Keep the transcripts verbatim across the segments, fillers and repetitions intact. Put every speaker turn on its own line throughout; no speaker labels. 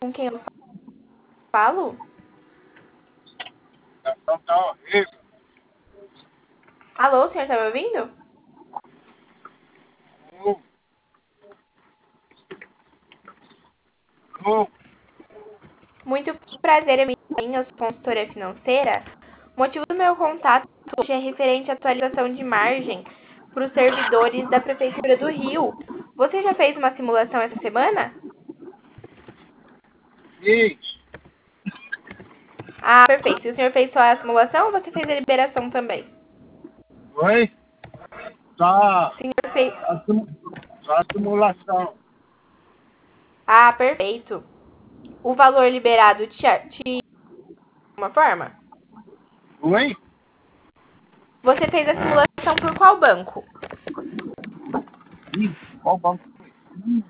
Com quem eu falo?
A ligação tá horrível.
Alô, o senhor tá me ouvindo?
Alô? Alô?
Muito prazer, é minha, eu sou consultora financeira. O motivo do meu contato hoje é referente à atualização de margem para os servidores da Prefeitura do Rio. Você já fez uma simulação essa semana?
Fiz.
Ah, perfeito. E o senhor fez só a simulação ou você fez a liberação também?
Oi? Só
O senhor fez.
a, sim- só a simulação.
Ah, perfeito. O valor liberado te, te de uma forma?
Oi?
Você fez a simulação por qual banco?
Ih, qual banco foi? Ih,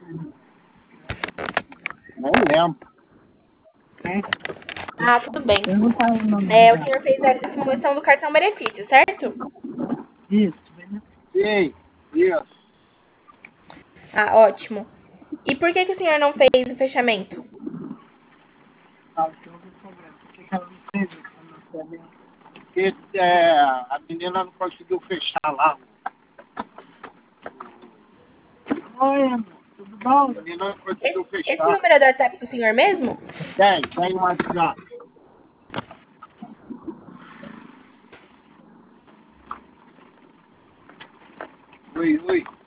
nem lembro. Hum?
Ah, tudo bem.
Pergunta aí o nome do
É, o
banco.
senhor fez a simulação do cartão benefício, certo?
Isso. Sim, isso.
Ah, ótimo. E por que, que o senhor não fez o fechamento?
Ah, então eu vou cobrar. Por que que ela não fez isso? Eu não sei mesmo. Porque é, a menina não conseguiu fechar lá. Oi, amor. Tudo bom? A menina não conseguiu
Esse, esse
fechar.
número é do WhatsApp do senhor mesmo?
Tem, tem um WhatsApp. Oi, oi.